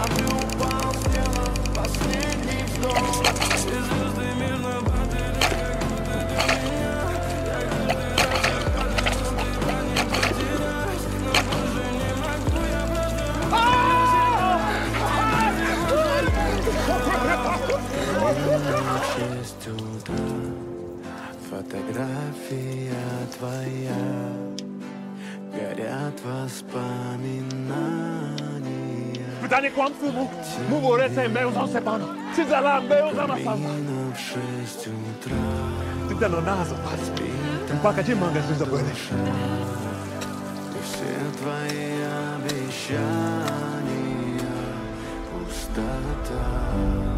Фотография твоя, горят воспоминания. Pytanie kłamstwu mu worece meuza sepano. Ci zala meuza masama. В 6 утра Ty ten nazo pas. Пока чем манга ты забыли. и все твои обещания пустота.